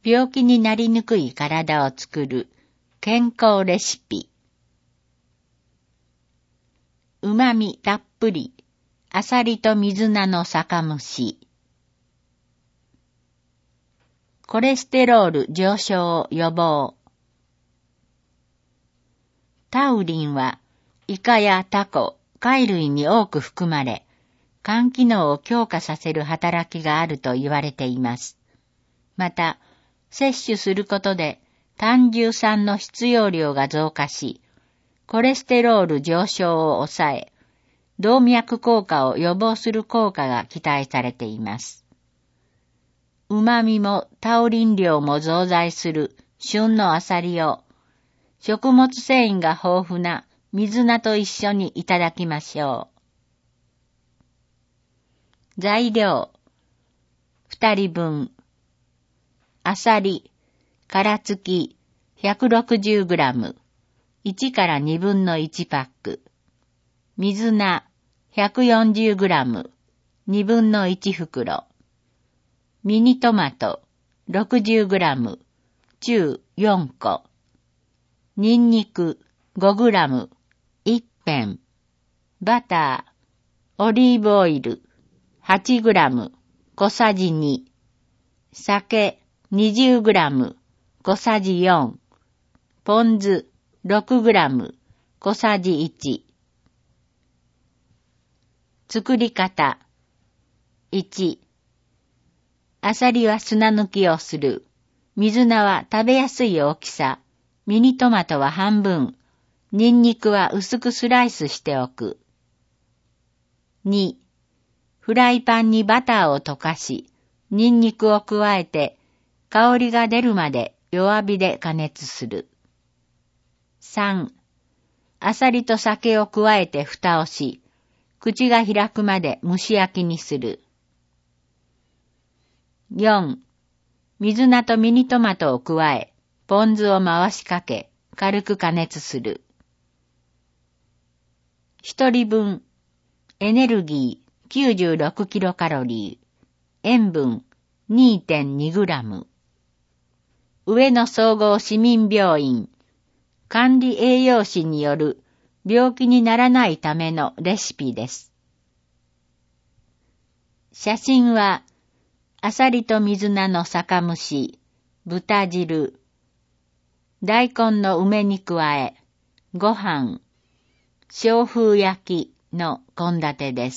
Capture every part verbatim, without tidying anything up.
病気になりにくい体を作る健康レシピ。旨味たっぷり、アサリと水菜の酒蒸し。コレステロール上昇予防。タウリンは、イカやタコ、貝類に多く含まれ、肝機能を強化させる働きがあると言われています。また、摂取することで胆汁酸の必要量が増加し、コレステロール上昇を抑え、動脈硬化を予防する効果が期待されています。旨味もタウリン量も増大する旬のアサリを、食物繊維が豊富な水菜と一緒にいただきましょう。材料。二人分。アサリ、殻付き ひゃくろくじゅうグラム、いちからにぶんのいちパック。水菜 ひゃくよんじゅうグラム、にぶんのいち袋。ミニトマト ろくじゅうグラム、中よんこ。ニンニク ごグラム、いっぺん。バター、オリーブオイル はちグラム、小さじに。酒にじゅうグラム、小さじよん。ポン酢ろくグラム、小さじいち。作り方。いち. アサリは砂抜きをする。水菜は食べやすい大きさ。ミニトマトは半分。ニンニクは薄くスライスしておく。に. フライパンにバターを溶かし、ニンニクを加えて、香りが出るまで弱火で加熱する。さん. アサリと酒を加えて蓋をし、口が開くまで蒸し焼きにする。よん. 水菜とミニトマトを加え、ポン酢を回しかけ、軽く加熱する。一人分、エネルギー きゅうじゅうろくキロカロリー、塩分 にてんにグラム。上野総合市民病院、管理栄養士による病気にならないためのレシピです。写真は、アサリと水菜の酒蒸し、豚汁、大根の梅に加え、ご飯、小風焼きの献立です。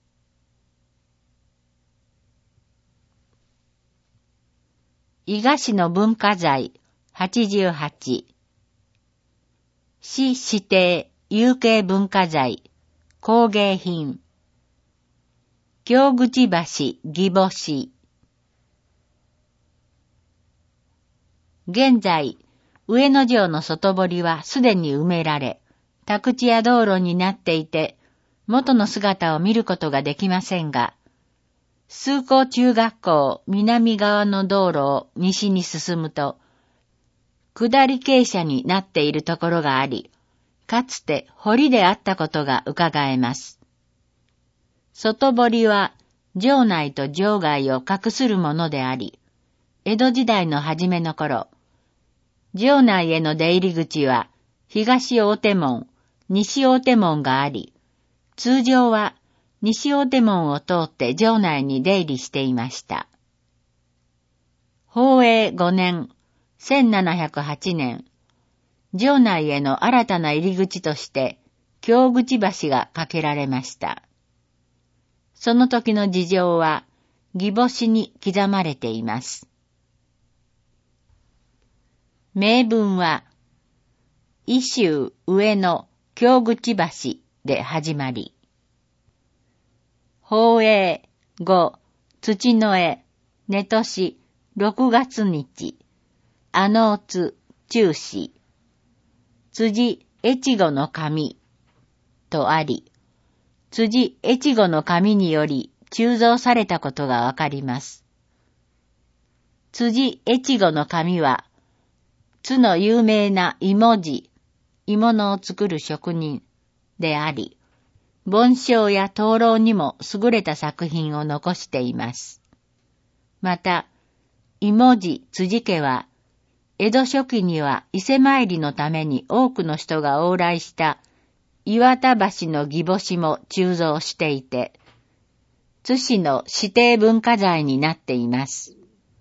伊賀市の文化財はちじゅうはち。市指定有形文化財工芸品。京口橋義母市。現在、上野城の外堀はすでに埋められ、宅地や道路になっていて、元の姿を見ることができませんが、崇光中学校南側の道路を西に進むと、下り傾斜になっているところがあり、かつて堀であったことが伺えます。外堀は城内と城外を画するものであり、江戸時代の初めの頃、城内への出入り口は東大手門、西大手門があり、通常は西大手門を通って城内に出入りしていました。宝永ごねん、せんななひゃくはちねん、城内への新たな入り口として京口橋が架けられました。その時の事情は義母詩に刻まれています。名文は、伊州上野京口橋で始まり、宝永五土の絵根年六月日、あのうつ中止、辻越後の神とあり、辻越後の神により鋳造されたことがわかります。辻越後の神は、津の有名な芋地、鋳物を作る職人であり、梵鐘や灯籠にも優れた作品を残しています。また、 妹寺辻家は、江戸初期には伊勢参りのために多くの人が往来した岩田橋の義母も鋳造していて、津市の指定文化財になっています。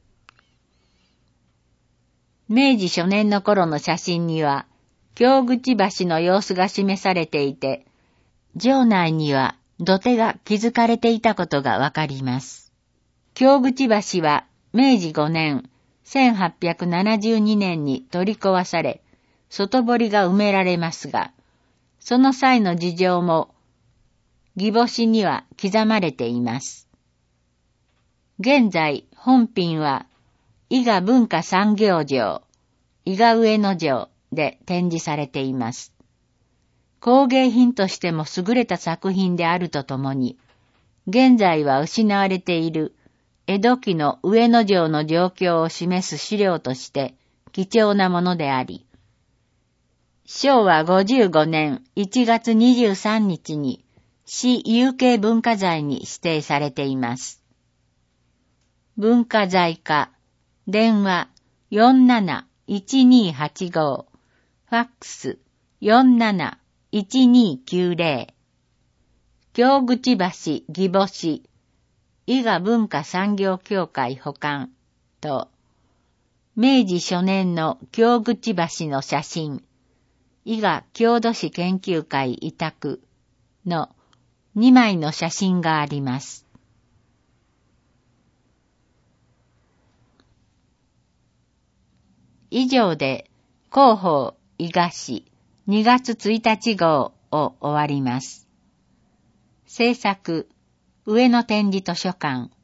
明治初年の頃の写真には、京口橋の様子が示されていて、城内には土手が築かれていたことがわかります。京口橋は明治ごねん、せんはっぴゃくななじゅうにねんに取り壊され、外堀が埋められますが、その際の事情も、義母には刻まれています。現在、本品は、伊賀文化産業城、伊賀上野城で展示されています。工芸品としても優れた作品であるとともに、現在は失われている江戸期の上野城の状況を示す資料として貴重なものであり、しょうわごじゅうごねんいちがつにじゅうさんにちに市有形文化財に指定されています。文化財課、電話 よんなないちにはちご、ファックス よんなないちにきゅうぜろ、京口橋義母伊賀文化産業協会保管と、明治初年の京口橋の写真、伊賀郷土史研究会委託のにまいの写真があります。以上で広報伊賀市にがつついたち号を終わります。制作上野展示図書館